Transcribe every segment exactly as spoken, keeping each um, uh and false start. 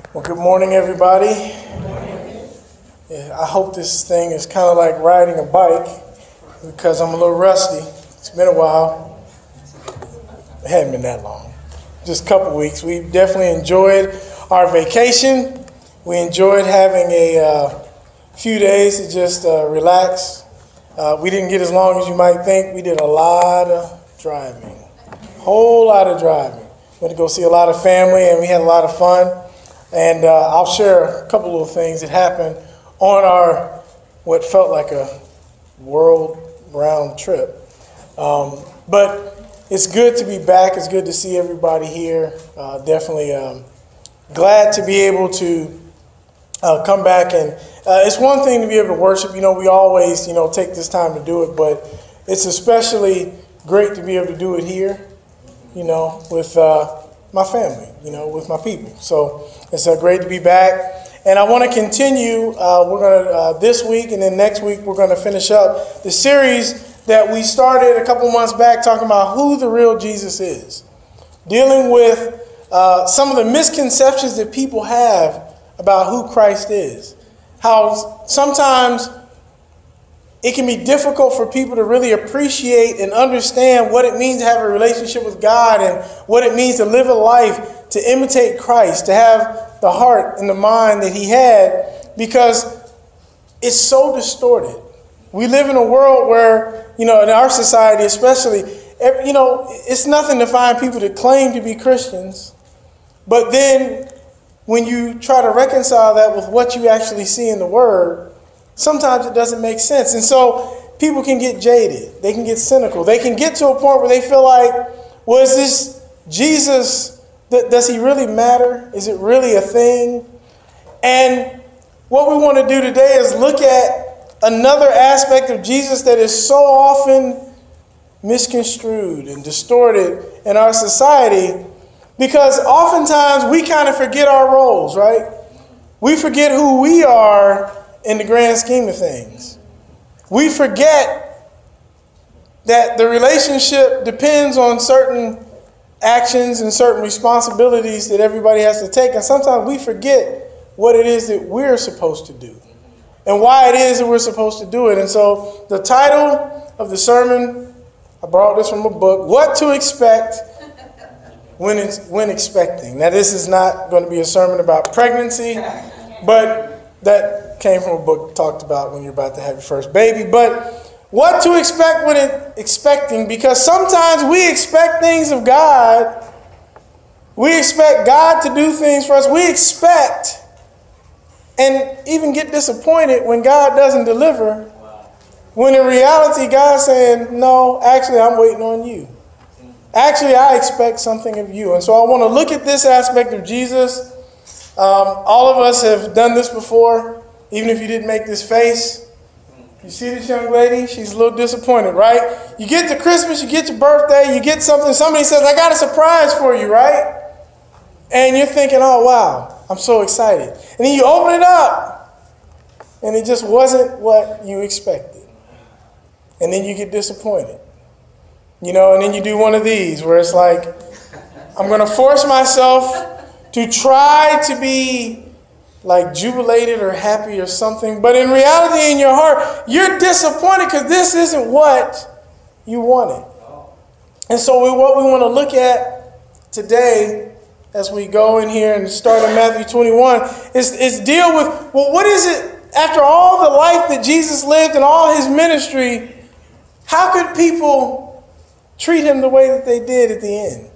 Well, good morning, everybody. Yeah, I hope this thing is kind of like riding a bike because I'm a little rusty. It's been a while. It hadn't been that long. Just a couple weeks. We definitely enjoyed our vacation. We enjoyed having a uh, few days to just uh, relax. Uh, we didn't get as long as you might think. We did a lot of driving. Whole lot of driving. Went to go see a lot of family, and we had a lot of fun. And uh, I'll share a couple of things that happened on our, what felt like a world-round trip. Um, but it's good to be back. It's good to see everybody here. Uh, definitely um, glad to be able to uh, come back. And uh, it's one thing to be able to worship. You know, we always, you know, take this time to do it. But it's especially great to be able to do it here, you know, with uh, my family, you know, with my people. So it's uh, great to be back. And I want to continue. Uh, we're going to, uh, this week and then next week, we're going to finish up the series that we started a couple months back talking about who the real Jesus is. Dealing with uh, some of the misconceptions that people have about who Christ is. How sometimes it can be difficult for people to really appreciate and understand what it means to have a relationship with God and what it means to live a life to imitate Christ, to have the heart and the mind that he had, because it's so distorted. We live in a world where, you know, in our society especially, you know, it's nothing to find people that claim to be Christians, but then when you try to reconcile that with what you actually see in the Word, sometimes it doesn't make sense. And so people can get jaded. They can get cynical. They can get to a point where they feel like, well, is this Jesus, does he really matter? Is it really a thing? And what we want to do today is look at another aspect of Jesus that is so often misconstrued and distorted in our society, because oftentimes we kind of forget our roles, right? We forget who we are in the grand scheme of things. We forget that the relationship depends on certain actions and certain responsibilities that everybody has to take. And sometimes we forget what it is that we're supposed to do and why it is that we're supposed to do it. And so the title of the sermon, I borrowed this from a book, What to Expect When it's, when Expecting. Now, this is not going to be a sermon about pregnancy, but that came from a book talked about when you're about to have your first baby. But what to expect when it, expecting, because sometimes we expect things of God. We expect God to do things for us. We expect and even get disappointed when God doesn't deliver. When in reality, God's saying, no, actually, I'm waiting on you. Actually, I expect something of you. And so I want to look at this aspect of Jesus. Um, all of us have done this before, even if you didn't make this face. You see this young lady? She's a little disappointed, right? You get to Christmas, you get your birthday, you get something. Somebody says, I got a surprise for you, right? And you're thinking, oh, wow, I'm so excited. And then you open it up, and it just wasn't what you expected. And then you get disappointed. You know, and then you do one of these where it's like, I'm going to force myself to try to be like jubilated or happy or something. But in reality, in your heart, you're disappointed because this isn't what you wanted. And so we, what we want to look at today as we go in here and start in Matthew twenty-one is, is deal with, well, what is it after all the life that Jesus lived and all his ministry, how could people treat him the way that they did at the end?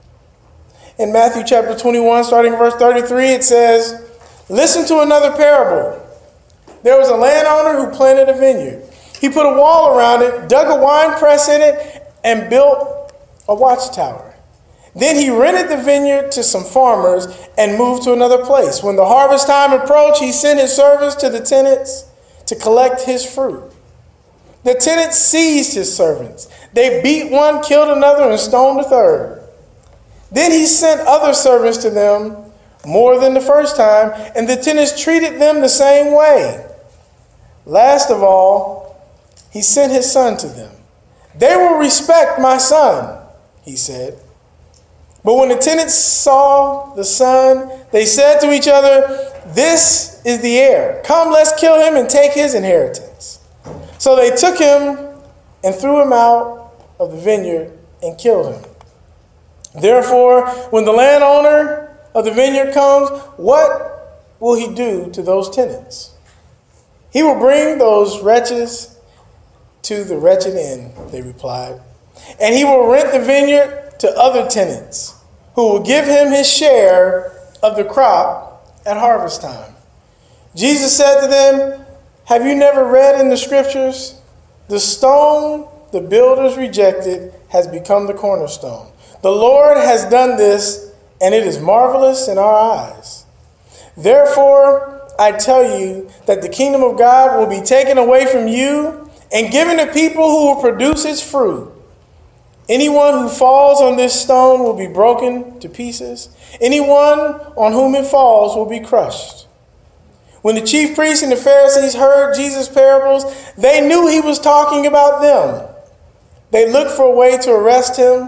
In Matthew chapter twenty-one, starting in verse thirty-three, it says, listen to another parable. There was a landowner who planted a vineyard. He put a wall around it, dug a wine press in it, and built a watchtower. Then he rented the vineyard to some farmers and moved to another place. When the harvest time approached, he sent his servants to the tenants to collect his fruit. The tenants seized his servants. They beat one, killed another, and stoned a third. Then he sent other servants to them, more than the first time, and the tenants treated them the same way. Last of all, he sent his son to them. They will respect my son, he said. But when the tenants saw the son, they said to each other, "This is the heir. Come, let's kill him and take his inheritance." So they took him and threw him out of the vineyard and killed him. Therefore, when the landowner of the vineyard comes, what will he do to those tenants? He will bring those wretches to the wretched inn, they replied, and he will rent the vineyard to other tenants who will give him his share of the crop at harvest time. Jesus said to them, "Have you never read in the scriptures, the stone the builders rejected has become the cornerstone. The Lord has done this, and it is marvelous in our eyes. Therefore, I tell you that the kingdom of God will be taken away from you and given to people who will produce its fruit. Anyone who falls on this stone will be broken to pieces. Anyone on whom it falls will be crushed." When the chief priests and the Pharisees heard Jesus' parables, they knew he was talking about them. They looked for a way to arrest him,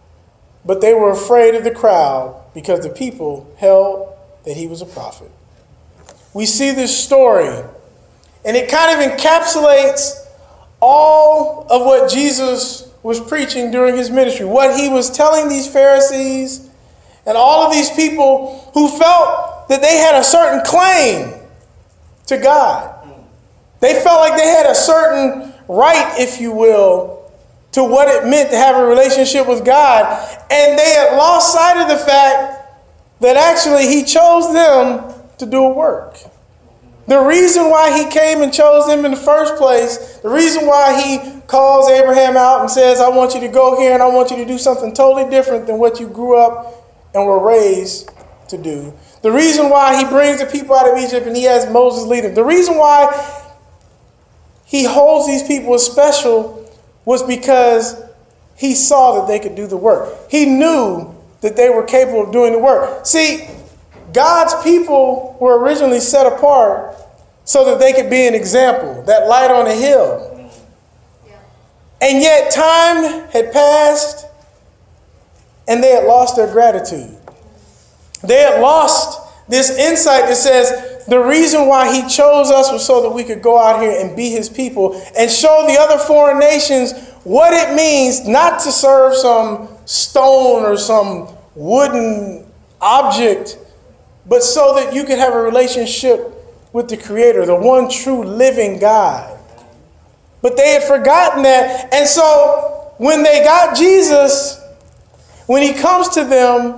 but they were afraid of the crowd because the people held that he was a prophet. We see this story, and it kind of encapsulates all of what Jesus was preaching during his ministry, what he was telling these Pharisees and all of these people who felt that they had a certain claim to God. They felt like they had a certain right, if you will, to what it meant to have a relationship with God. And they had lost sight of the fact that actually he chose them to do a work. The reason why he came and chose them in the first place, the reason why he calls Abraham out and says, "I want you to go here and I want you to do something totally different than what you grew up and were raised to do. The reason why he brings the people out of Egypt and he has Moses lead them. The reason why he holds these people as special was because he saw that they could do the work. He knew that they were capable of doing the work. See, God's people were originally set apart so that they could be an example, that light on a hill. And yet time had passed and they had lost their gratitude. They had lost this insight that says the reason why he chose us was so that we could go out here and be his people and show the other foreign nations what it means not to serve some stone or some wooden object, but so that you could have a relationship with the Creator, the one true living God. But they had forgotten that. And so when they got Jesus, when he comes to them,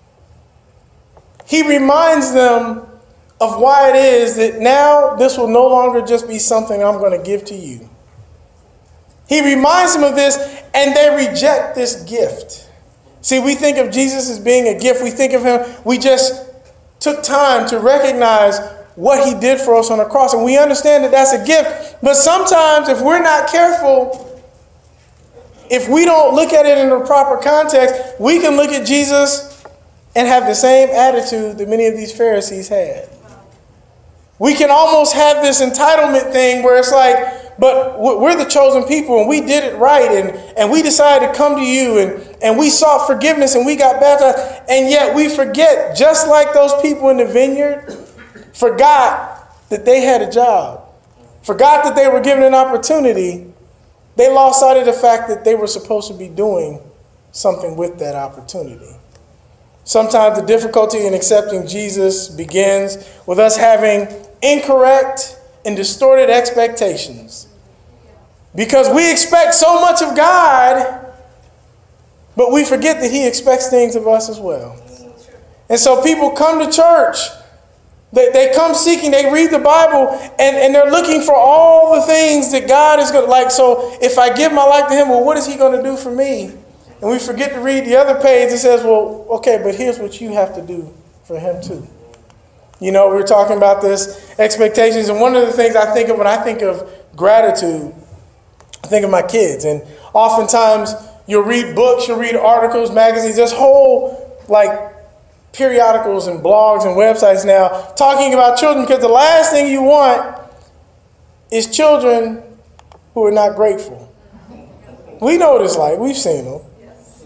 he reminds them of why it is that now this will no longer just be something I'm going to give to you. He reminds them of this, and they reject this gift. See, we think of Jesus as being a gift. We think of him, we just took time to recognize what he did for us on the cross, and we understand that that's a gift. But sometimes if we're not careful, if we don't look at it in the proper context, we can look at Jesus and have the same attitude that many of these Pharisees had. We can almost have this entitlement thing where it's like, but we're the chosen people and we did it right, and, and we decided to come to you, and, and we sought forgiveness and we got baptized, and yet we forget, just like those people in the vineyard, forgot that they had a job, forgot that they were given an opportunity. They lost sight of the fact that they were supposed to be doing something with that opportunity. Sometimes the difficulty in accepting Jesus begins with us having incorrect and distorted expectations. Because we expect so much of God, but we forget that he expects things of us as well. And so people come to church, they, they come seeking, they read the Bible, and, and they're looking for all the things that God is going to, like, so if I give my life to him, well, what is he going to do for me? And we forget to read the other page that says, well, okay, but here's what you have to do for him too. You know, we're talking about this expectations. And one of the things I think of when I think of gratitude, I think of my kids. And oftentimes you'll read books, you'll read articles, magazines, there's whole like periodicals and blogs and websites now talking about children, because the last thing you want is children who are not grateful. We know what it's like. We've seen them.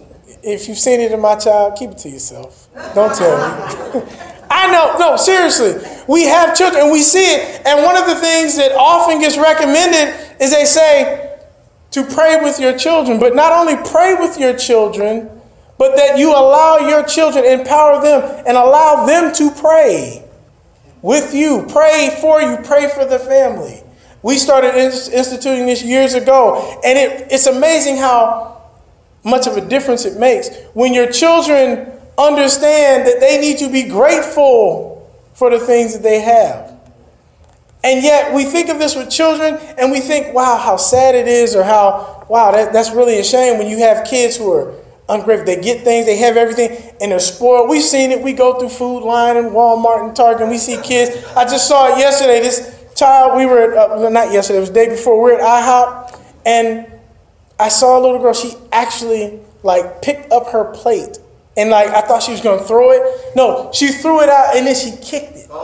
if you've seen it in my child, keep it to yourself. Don't tell me. I know. No, seriously. We have children and we see it. And one of the things that often gets recommended is they say to pray with your children. But not only pray with your children, but that you allow your children, empower them, and allow them to pray with you. Pray for you. Pray for the family. We started instituting this years ago. And it, it's amazing how much of a difference it makes when your children understand that they need to be grateful for the things that they have. And yet we think of this with children and we think, wow, how sad it is, or how, wow, that, that's really a shame when you have kids who are ungrateful. They get things, they have everything, and they're spoiled. We've seen it. We go through Food Line and Walmart and Target, and we see kids. I just saw it yesterday. This child, we were at, uh, not yesterday, it was the day before, we were at IHOP, and I saw a little girl. She actually, like, picked up her plate. And like I thought she was going to throw it. No, she threw it out and then she kicked it.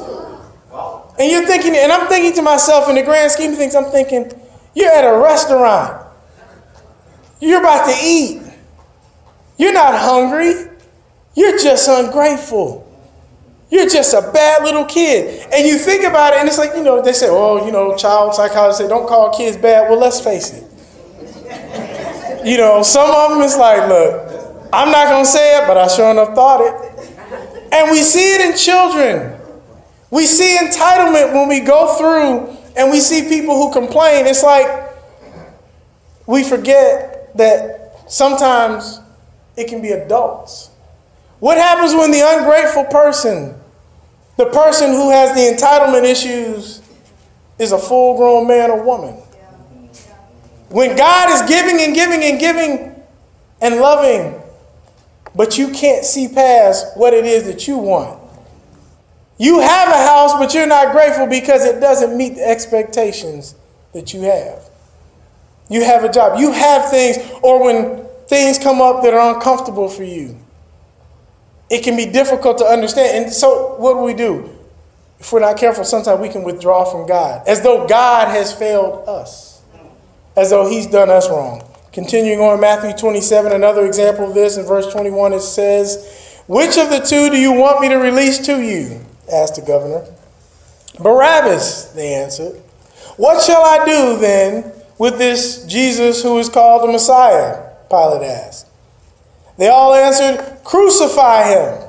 And you're thinking, and I'm thinking to myself, in the grand scheme of things, I'm thinking, you're at a restaurant. You're about to eat. You're not hungry. You're just ungrateful. You're just a bad little kid. And you think about it, and it's like, you know, they say, oh, you know, child psychologists say, don't call kids bad. Well, let's face it. You know, some of them is like, look, I'm not going to say it, but I sure enough thought it. And we see it in children. We see entitlement when we go through and we see people who complain. It's like we forget that sometimes it can be adults. What happens when the ungrateful person, the person who has the entitlement issues, is a full-grown man or woman? When God is giving and giving and giving and loving, but you can't see past what it is that you want. You have a house, but you're not grateful because it doesn't meet the expectations that you have. You have a job. You have things, or when things come up that are uncomfortable for you, it can be difficult to understand. And so what do we do? If we're not careful, sometimes we can withdraw from God, as though God has failed us, as though he's done us wrong. Continuing on, Matthew twenty-seven, another example of this. In verse twenty-one, it says, which of the two do you want me to release to you? Asked the governor. Barabbas, they answered. What shall I do then with this Jesus who is called the Messiah? Pilate asked. They all answered, crucify him.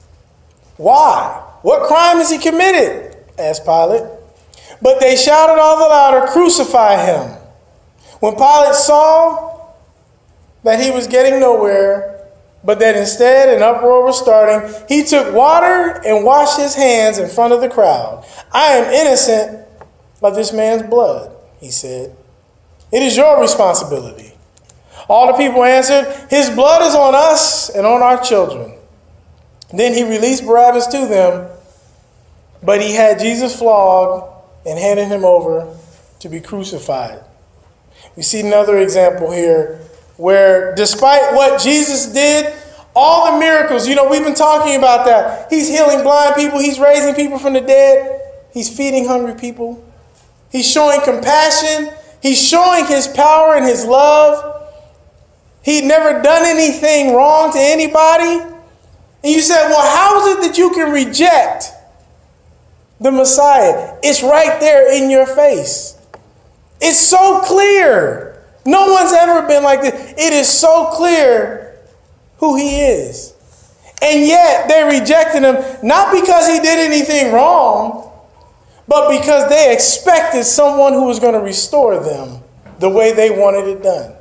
Why? What crime has he committed? Asked Pilate. But they shouted all the louder, crucify him. When Pilate saw that he was getting nowhere, but that instead an uproar was starting, he took water and washed his hands in front of the crowd. I am innocent of this man's blood, he said. It is your responsibility. All the people answered, his blood is on us and on our children. Then he released Barabbas to them, but he had Jesus flogged and handed him over to be crucified. We see another example here where despite what Jesus did, all the miracles, you know, we've been talking about that. He's healing blind people. He's raising people from the dead. He's feeding hungry people. He's showing compassion. He's showing his power and his love. He'd never done anything wrong to anybody. And you said, well, how is it that you can reject the Messiah? It's right there in your face. It's so clear. No one's ever been like this. It is so clear who he is. And yet they rejected him, not because he did anything wrong, but because they expected someone who was going to restore them the way they wanted it done.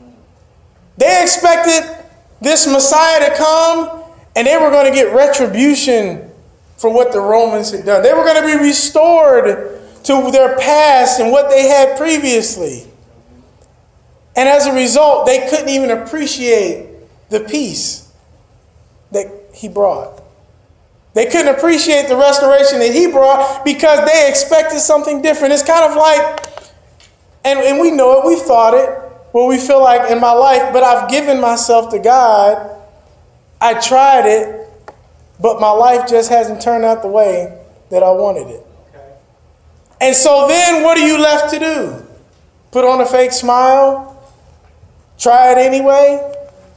They expected this Messiah to come and they were going to get retribution for what the Romans had done. They were going to be restored to their past and what they had previously. And as a result, they couldn't even appreciate the peace that he brought. They couldn't appreciate the restoration that he brought because they expected something different. It's kind of like, and, and we know it, we've thought it, where we feel like in my life, but I've given myself to God. I tried it, but my life just hasn't turned out the way that I wanted it. Okay. And so then what are you left to do? Put on a fake smile? Try it anyway?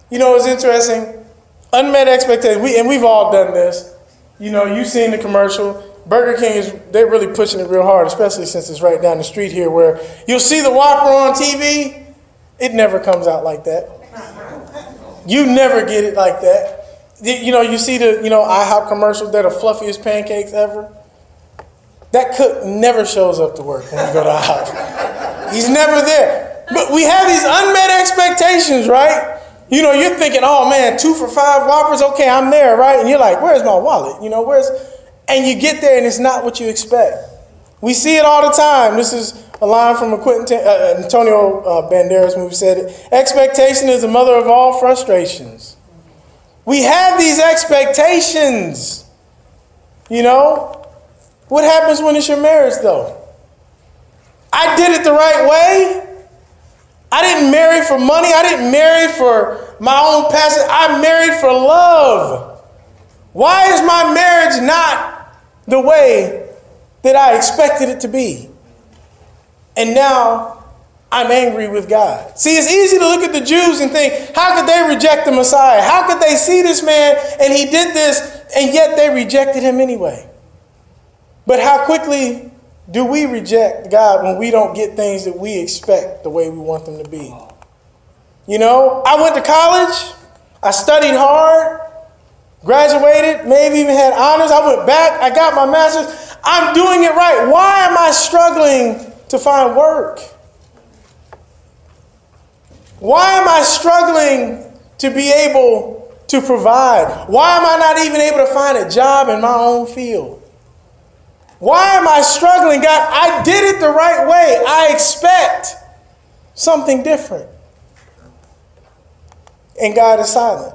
You know, it's interesting. Unmet expectations. We, and we've all done this. You know, you've seen the commercial. Burger King is, they're really pushing it real hard, especially since it's right down the street here where you'll see the Whopper on T V. It never comes out like that. You never get it like that. You know, you see the, you know, IHOP commercials, they're the fluffiest pancakes ever. That cook never shows up to work when you go to IHOP. He's never there. But we have these unmet expectations, right? You know, you're thinking, oh man, two for five Whoppers, okay, I'm there, right? And you're like, where's my wallet? You know, where's, and you get there and it's not what you expect. We see it all the time. This is a line from a Quentin, uh, Antonio uh, Banderas movie said it. Expectation is the mother of all frustrations. We have these expectations. You know, what happens when it's your marriage though? I did it the right way. I didn't marry for money. I didn't marry for my own passion. I married for love. Why is my marriage not the way that I expected it to be? And now I'm angry with God. See, it's easy to look at the Jews and think, how could they reject the Messiah? How could they see this man and he did this and yet they rejected him anyway? But how quickly do we reject God when we don't get things that we expect the way we want them to be? You know, I went to college. I studied hard, graduated, maybe even had honors. I went back. I got my master's. I'm doing it right. Why am I struggling to find work? Why am I struggling to be able to provide? Why am I not even able to find a job in my own field? Why am I struggling? God, I did it the right way. I expect something different. And God is silent.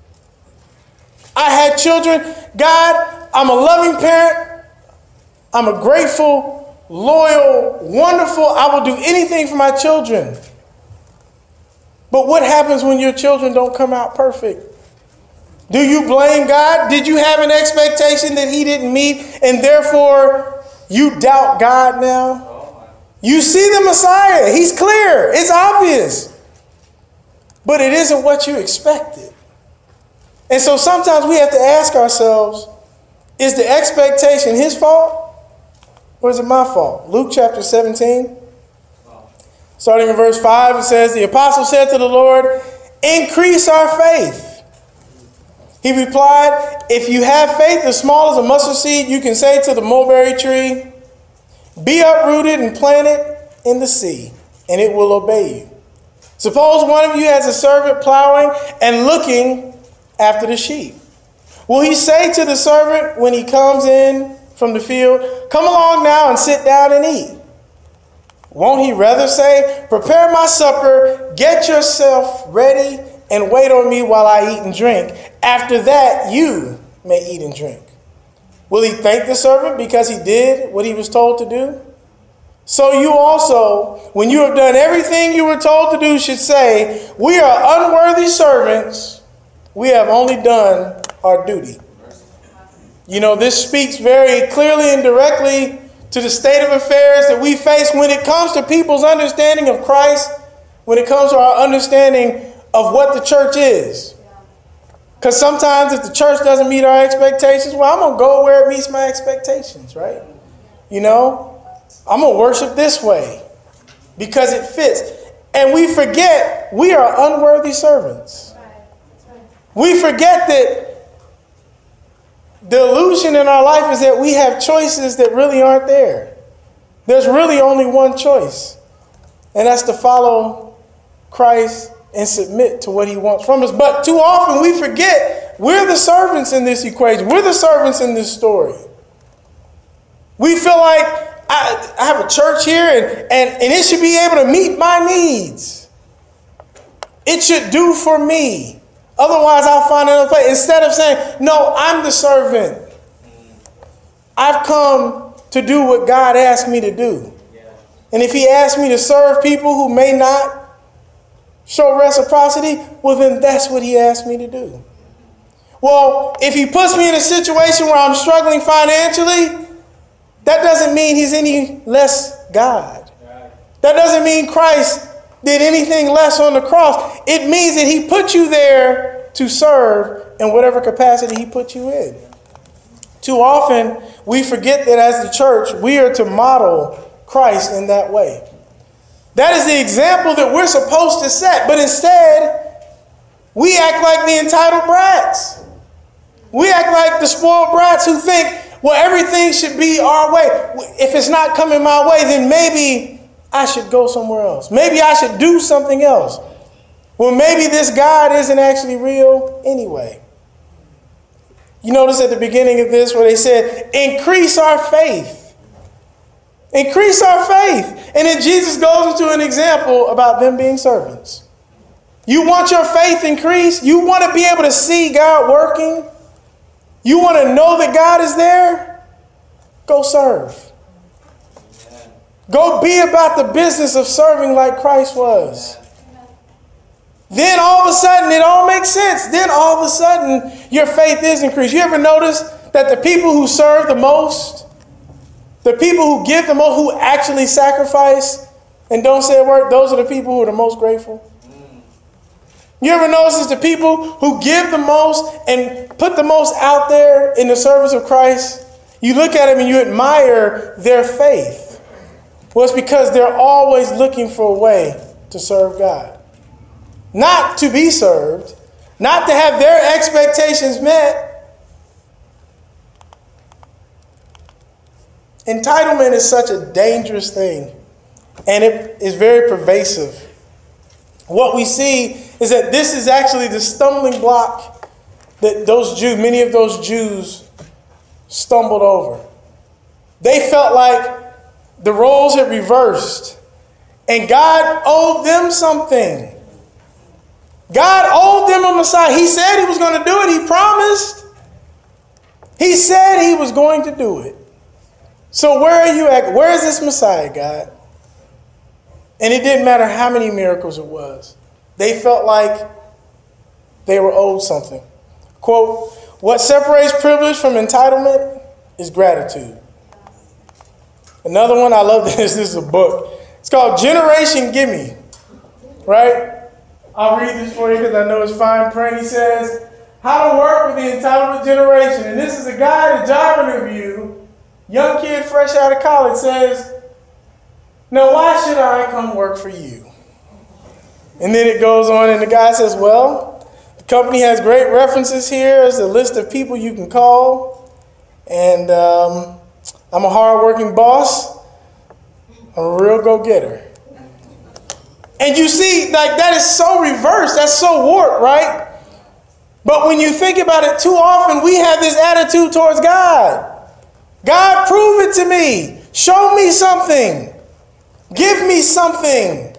I had children. God, I'm a loving parent. I'm a grateful, loyal, wonderful. I will do anything for my children. But what happens when your children don't come out perfect? Do you blame God? Did you have an expectation that he didn't meet and therefore you doubt God now? You see the Messiah. He's clear. It's obvious. But it isn't what you expected. And so sometimes we have to ask ourselves, is the expectation his fault or is it my fault? Luke chapter seventeen, starting in verse five, it says, the apostle said to the Lord, increase our faith. He replied, if you have faith as small as a mustard seed, you can say to the mulberry tree, be uprooted and planted in the sea, and it will obey you. Suppose one of you has a servant plowing and looking after the sheep. Will he say to the servant when he comes in from the field, come along now and sit down and eat? Won't he rather say, prepare my supper, get yourself ready, and wait on me while I eat and drink. After that, you may eat and drink. Will he thank the servant because he did what he was told to do? So you also, when you have done everything you were told to do, should say, we are unworthy servants. We have only done our duty. You know, this speaks very clearly and directly to the state of affairs that we face when it comes to people's understanding of Christ, when it comes to our understanding of what the church is. Because sometimes if the church doesn't meet our expectations, well, I'm going to go where it meets my expectations, right? You know, I'm going to worship this way because it fits. And we forget we are unworthy servants. We forget that the illusion in our life is that we have choices that really aren't there. There's really only one choice, and that's to follow Christ and submit to what he wants from us. But too often we forget we're the servants in this equation. We're the servants in this story. We feel like I, I have a church here and, and, and it should be able to meet my needs. It should do for me. Otherwise, I'll find another place. Instead of saying, no, I'm the servant. I've come to do what God asked me to do. And if he asked me to serve people who may not show reciprocity, well, then that's what he asked me to do. Well, if he puts me in a situation where I'm struggling financially, that doesn't mean he's any less God. That doesn't mean Christ did anything less on the cross. It means that he put you there to serve in whatever capacity he put you in. Too often, we forget that as the church, we are to model Christ in that way. That is the example that we're supposed to set. But instead, we act like the entitled brats. We act like the spoiled brats who think, well, everything should be our way. If it's not coming my way, then maybe I should go somewhere else. Maybe I should do something else. Well, maybe this God isn't actually real anyway. You notice at the beginning of this where they said, increase our faith. Increase our faith. And then Jesus goes into an example about them being servants. You want your faith increased? You want to be able to see God working? You want to know that God is there? Go serve. Go be about the business of serving like Christ was. Then all of a sudden it all makes sense. Then all of a sudden your faith is increased. You ever notice that the people who serve the most, the people who give the most, who actually sacrifice and don't say a word, those are the people who are the most grateful? You ever notice it's the people who give the most and put the most out there in the service of Christ? You look at them and you admire their faith. Well, it's because they're always looking for a way to serve God. Not to be served, not to have their expectations met. Entitlement is such a dangerous thing, and it is very pervasive. What we see is that this is actually the stumbling block that those Jews, many of those Jews stumbled over. They felt like the roles had reversed and God owed them something. God owed them a Messiah. He said he was going to do it. He promised. He said he was going to do it. So where are you at? Where is this Messiah, God? And it didn't matter how many miracles it was. They felt like they were owed something. Quote, what separates privilege from entitlement is gratitude. Another one, I love this. This is a book. It's called Generation Gimme. Right? I'll read this for you because I know it's fine print. He says, how to work with the entitlement generation. And this is a guy at a job interview, young kid fresh out of college, says, now why should I come work for you? And then it goes on and the guy says, well, the company has great references here. There's a list of people you can call. And um, I'm a hardworking boss. I'm a real go-getter. And you see, like, that is so reversed. That's so warped, right? But when you think about it, too often we have this attitude towards God. God, prove it to me. Show me something. Give me something.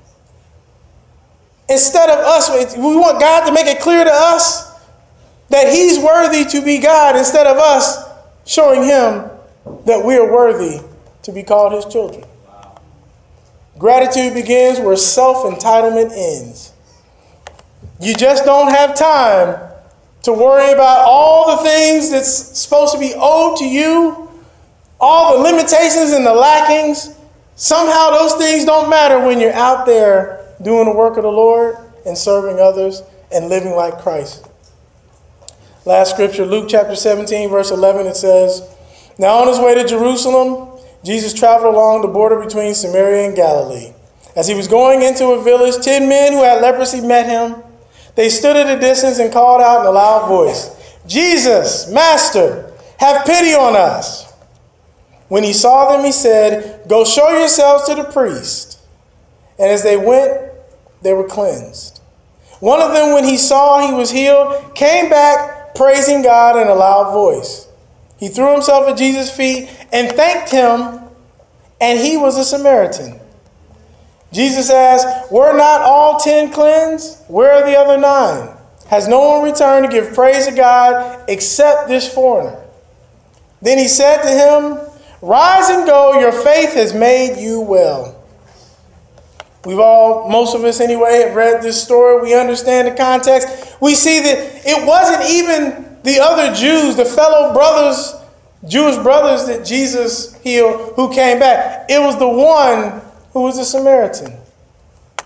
Instead of us, we want God to make it clear to us that he's worthy to be God, instead of us showing him that we are worthy to be called his children. Gratitude begins where self-entitlement ends. You just don't have time to worry about all the things that's supposed to be owed to you, all the limitations and the lackings. Somehow those things don't matter when you're out there doing the work of the Lord and serving others and living like Christ. Last scripture, Luke chapter seventeen, verse eleven, it says, now on his way to Jerusalem, Jesus traveled along the border between Samaria and Galilee. As he was going into a village, ten men who had leprosy met him. They stood at a distance and called out in a loud voice, Jesus, Master, have pity on us. When he saw them, he said, go show yourselves to the priest. And as they went, they were cleansed. One of them, when he saw he was healed, came back praising God in a loud voice. He threw himself at Jesus' feet and thanked him, and he was a Samaritan. Jesus asked, were not all ten cleansed? Where are the other nine? Has no one returned to give praise to God except this foreigner? Then he said to him, rise and go, your faith has made you well. We've all, most of us anyway, have read this story. We understand the context. We see that it wasn't even the other Jews, the fellow brothers, Jewish brothers that Jesus healed who came back. It was the one who was a Samaritan.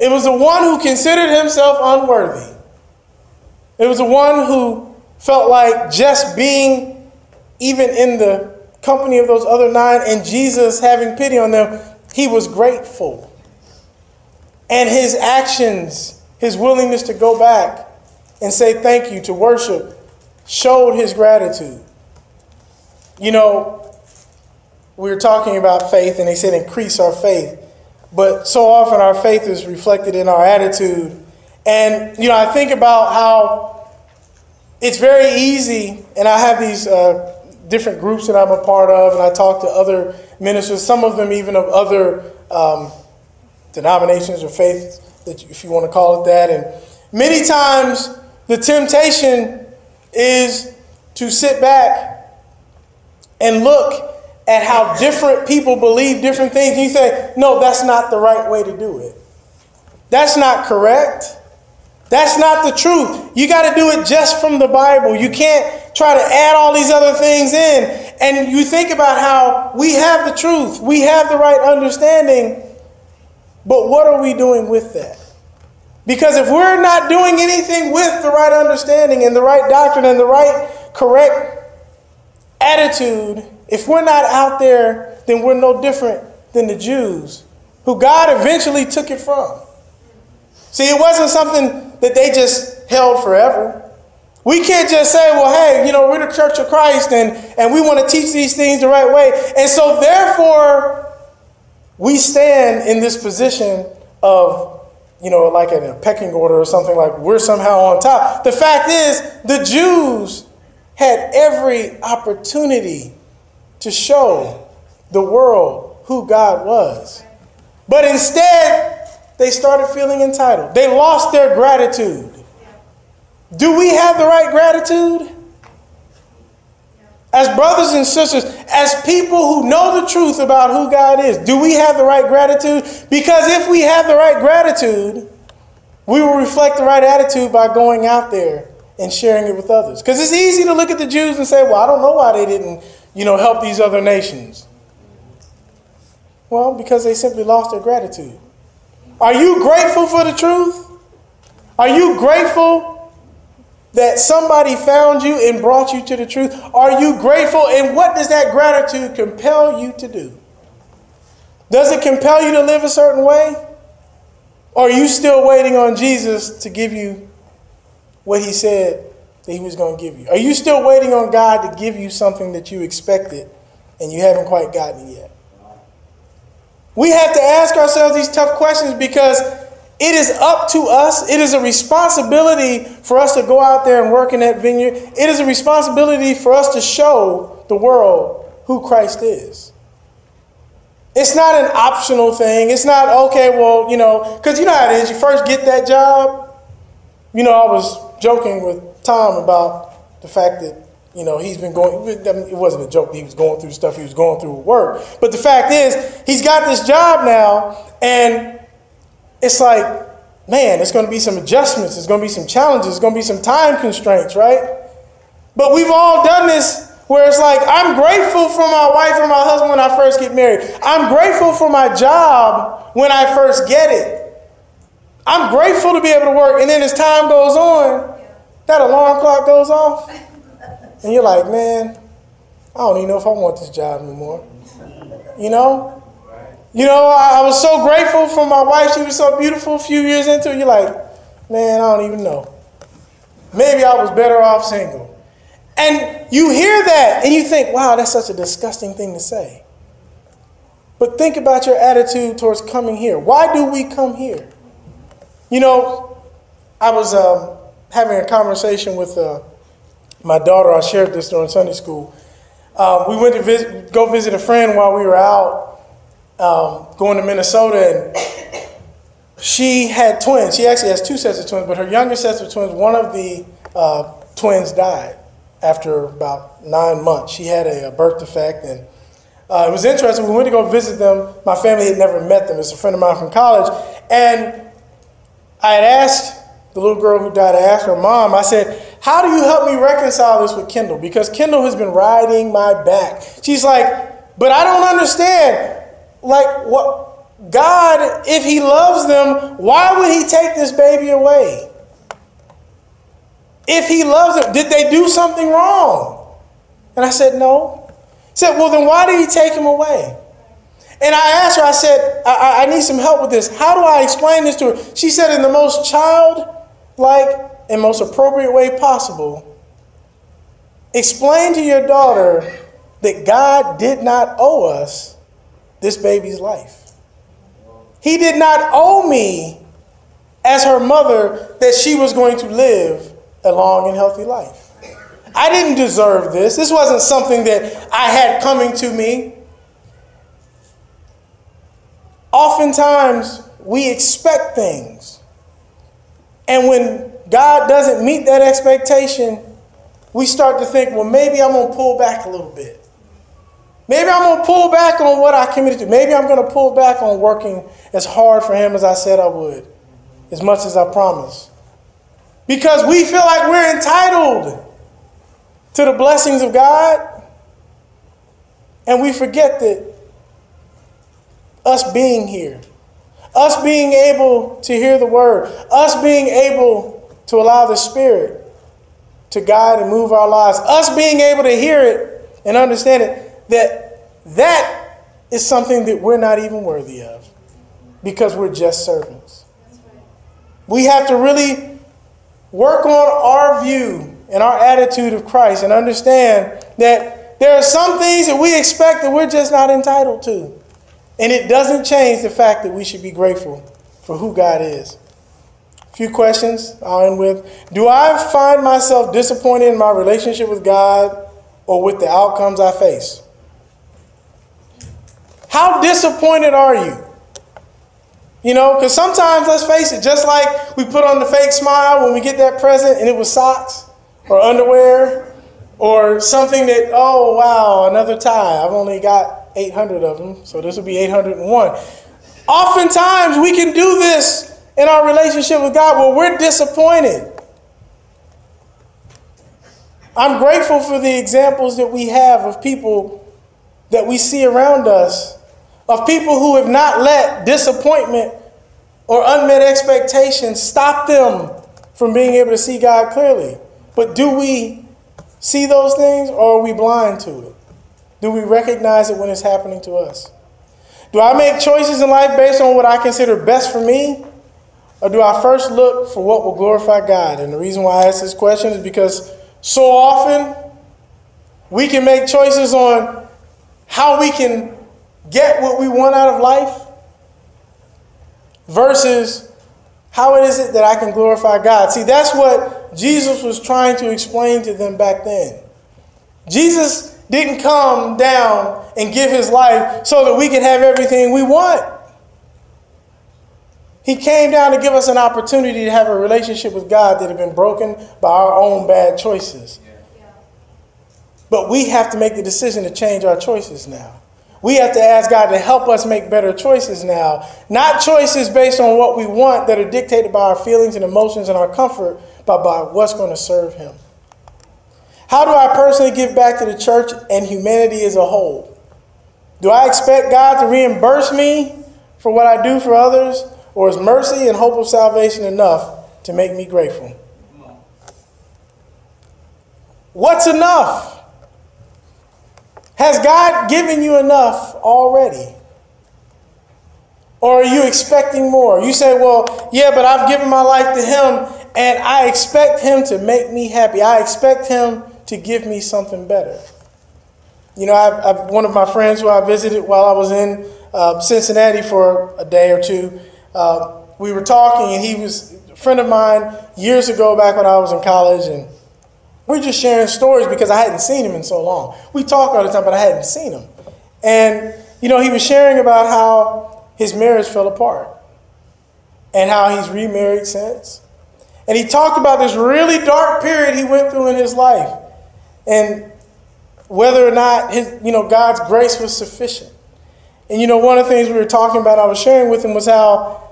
It was the one who considered himself unworthy. It was the one who felt like just being even in the company of those other nine and Jesus having pity on them, he was grateful. And his actions, his willingness to go back and say thank you, to worship, showed his gratitude. You know, we were talking about faith and they said increase our faith. But so often our faith is reflected in our attitude. And, you know, I think about how it's very easy, and I have these uh, different groups that I'm a part of, and I talk to other ministers, some of them even of other um, denominations or faiths, that you, if you want to call it that. And many times the temptation is to sit back and look at how different people believe different things. And you say, no, that's not the right way to do it. That's not correct. That's not the truth. You got to do it just from the Bible. You can't try to add all these other things in. And you think about how we have the truth. We have the right understanding. But what are we doing with that? Because if we're not doing anything with the right understanding and the right doctrine and the right correct attitude, if we're not out there, then we're no different than the Jews who God eventually took it from. See, it wasn't something that they just held forever. We can't just say, well, hey, you know, we're the Church of Christ and, and we want to teach these things the right way. And so therefore, we stand in this position of, you know, like in a pecking order or something, like we're somehow on top. The fact is, the Jews had every opportunity to show the world who God was. But instead, they started feeling entitled. They lost their gratitude. Do we have the right gratitude? As brothers and sisters, as people who know the truth about who God is, do we have the right gratitude? Because if we have the right gratitude, we will reflect the right attitude by going out there and sharing it with others. Because it's easy to look at the Jews and say, well, I don't know why they didn't, you know, help these other nations. Well, because they simply lost their gratitude. Are you grateful for the truth? Are you grateful that somebody found you and brought you to the truth? Are you grateful? And what does that gratitude compel you to do? Does it compel you to live a certain way? Or are you still waiting on Jesus to give you what he said that he was going to give you? Are you still waiting on God to give you something that you expected and you haven't quite gotten it yet? We have to ask ourselves these tough questions because it is up to us. It is a responsibility for us to go out there and work in that vineyard. It is a responsibility for us to show the world who Christ is. It's not an optional thing. It's not, okay, well, you know, because you know how it is. You first get that job. You know, I was joking with Tom about the fact that, you know, he's been going, it wasn't a joke, he was going through stuff he was going through at work. But the fact is, he's got this job now, and it's like, man, there's going to be some adjustments, there's going to be some challenges, there's going to be some time constraints, right? But we've all done this where it's like, I'm grateful for my wife and my husband when I first get married. I'm grateful for my job when I first get it. I'm grateful to be able to work, and then as time goes on, that alarm clock goes off. And you're like, man, I don't even know if I want this job anymore. You know? You know, I, I was so grateful for my wife. She was so beautiful a few years into it. You're like, man, I don't even know. Maybe I was better off single. And you hear that and you think, wow, that's such a disgusting thing to say. But think about your attitude towards coming here. Why do we come here? You know, I was um, having a conversation with uh, my daughter. I shared this during Sunday school. Um, we went to visit, go visit a friend while we were out um, going to Minnesota, and she had twins. She actually has two sets of twins, but her youngest sets of twins, one of the uh, twins died after about nine months. She had a, a birth defect, and uh, it was interesting. We went to go visit them. My family had never met them. It's a friend of mine from college, and I had asked the little girl who died, I asked her mom, I said, how do you help me reconcile this with Kendall? Because Kendall has been riding my back. She's like, but I don't understand. Like, what? God, if he loves them, why would he take this baby away? If he loves them, did they do something wrong? And I said, no. He said, well, then why did he take him away? And I asked her, I said, I, I need some help with this. How do I explain this to her? She said, in the most childlike and most appropriate way possible, explain to your daughter that God did not owe us this baby's life. He did not owe me, as her mother, that she was going to live a long and healthy life. I didn't deserve this. This wasn't something that I had coming to me. Oftentimes, we expect things. And when God doesn't meet that expectation, we start to think, well, maybe I'm going to pull back a little bit. Maybe I'm going to pull back on what I committed to. Maybe I'm going to pull back on working as hard for him as I said I would, as much as I promised. Because we feel like we're entitled to the blessings of God, and we forget that us being here, us being able to hear the word, us being able to allow the Spirit to guide and move our lives, us being able to hear it and understand it, that that is something that we're not even worthy of because we're just servants. We have to really work on our view and our attitude of Christ and understand that there are some things that we expect that we're just not entitled to. And it doesn't change the fact that we should be grateful for who God is. A few questions I'll end with. Do I find myself disappointed in my relationship with God or with the outcomes I face? How disappointed are you? You know, because sometimes, let's face it, just like we put on the fake smile when we get that present and it was socks or underwear or something that, oh, wow, another tie. I've only got eight hundred of them, so this will be eight hundred one. Oftentimes, we can do this in our relationship with God where we're disappointed. I'm grateful for the examples that we have of people that we see around us, of people who have not let disappointment or unmet expectations stop them from being able to see God clearly. But do we see those things, or are we blind to it? Do we recognize it when it's happening to us? Do I make choices in life based on what I consider best for me? Or do I first look for what will glorify God? And the reason why I ask this question is because so often we can make choices on how we can get what we want out of life versus how it is it that I can glorify God. See, that's what Jesus was trying to explain to them back then. Jesus didn't come down and give his life so that we can have everything we want. He came down to give us an opportunity to have a relationship with God that had been broken by our own bad choices. But we have to make the decision to change our choices now. We have to ask God to help us make better choices now. Not choices based on what we want that are dictated by our feelings and emotions and our comfort, but by what's going to serve him. How do I personally give back to the church and humanity as a whole? Do I expect God to reimburse me for what I do for others? Or is mercy and hope of salvation enough to make me grateful? What's enough? Has God given you enough already? Or are you expecting more? You say, well, yeah, but I've given my life to him and I expect him to make me happy. I expect him to give me something better. You know, I, I, one of my friends who I visited while I was in uh, Cincinnati for a day or two, uh, we were talking, and he was a friend of mine years ago back when I was in college, and we were just sharing stories because I hadn't seen him in so long. We talk all the time, but I hadn't seen him. And, you know, he was sharing about how his marriage fell apart and how he's remarried since. And he talked about this really dark period he went through in his life and whether or not his, you know, God's grace was sufficient. And, you know, one of the things we were talking about, I was sharing with him, was how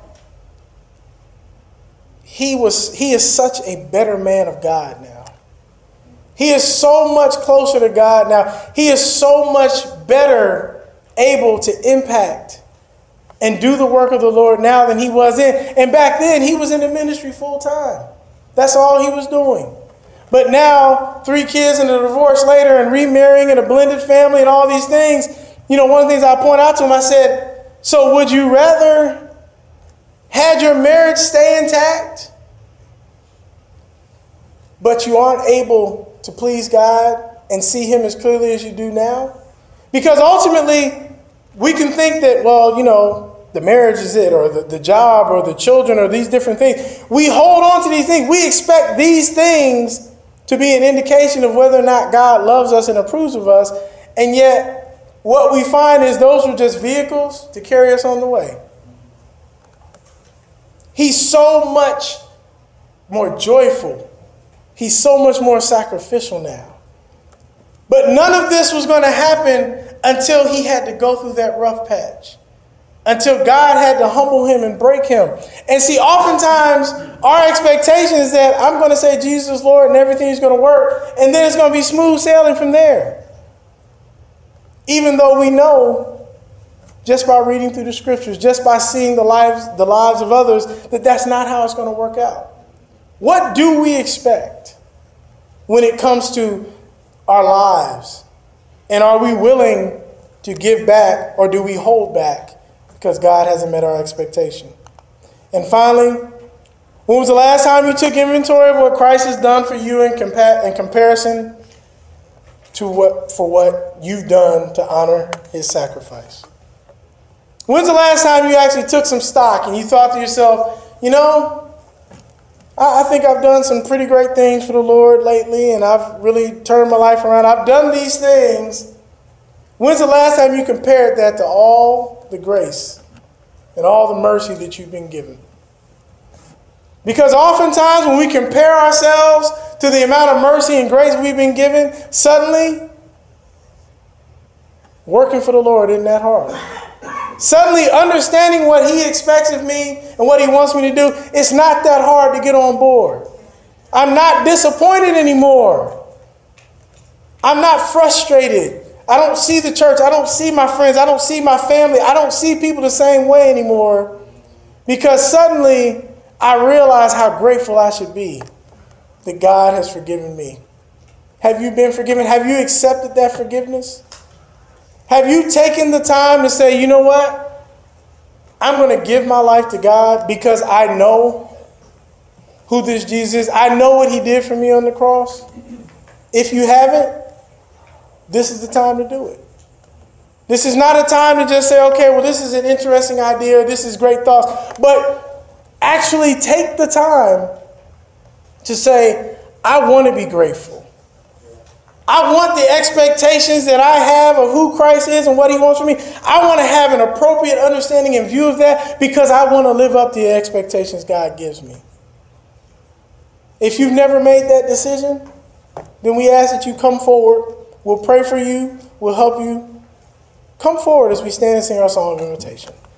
he was, he is such a better man of God now. He is so much closer to God now. He is so much better able to impact and do the work of the Lord now than he was then. And back then, he was in the ministry full time. That's all he was doing. But now, three kids and a divorce later and remarrying and a blended family and all these things, you know, one of the things I point out to him, I said, so would you rather had your marriage stay intact, but you aren't able to please God and see him as clearly as you do now? Because ultimately, we can think that, well, you know, the marriage is it, or the, the job, or the children, or these different things. We hold on to these things. We expect these things to be an indication of whether or not God loves us and approves of us. And yet, what we find is those are just vehicles to carry us on the way. He's so much more joyful. He's so much more sacrificial now. But none of this was going to happen until he had to go through that rough patch. Until God had to humble him and break him. And see, oftentimes, our expectation is that I'm going to say Jesus is Lord and everything's going to work. And then it's going to be smooth sailing from there. Even though we know, just by reading through the scriptures, just by seeing the lives, the lives of others, that that's not how it's going to work out. What do we expect when it comes to our lives? And are we willing to give back, or do we hold back because God hasn't met our expectation? And finally, when was the last time you took inventory of what Christ has done for you in, compa- in comparison to what for what you've done to honor his sacrifice? When's the last time you actually took some stock and you thought to yourself, you know, I think I've done some pretty great things for the Lord lately, and I've really turned my life around. I've done these things. When's the last time you compared that to all the grace and all the mercy that you've been given? Because oftentimes when we compare ourselves to the amount of mercy and grace we've been given, suddenly working for the Lord isn't that hard. Suddenly understanding what he expects of me and what he wants me to do, it's not that hard to get on board. I'm not disappointed anymore. I'm not frustrated. I don't see the church. I don't see my friends. I don't see my family. I don't see people the same way anymore, because suddenly I realize how grateful I should be that God has forgiven me. Have you been forgiven? Have you accepted that forgiveness? Have you taken the time to say, you know what? I'm going to give my life to God because I know who this Jesus is. I know what he did for me on the cross. If you haven't, this is the time to do it. This is not a time to just say, okay, well, this is an interesting idea. This is great thoughts. But actually take the time to say, I want to be grateful. I want the expectations that I have of who Christ is and what he wants from me. I want to have an appropriate understanding and view of that because I want to live up to the expectations God gives me. If you've never made that decision, then we ask that you come forward. We'll pray for you. We'll help you. Come forward as we stand and sing our song of invitation.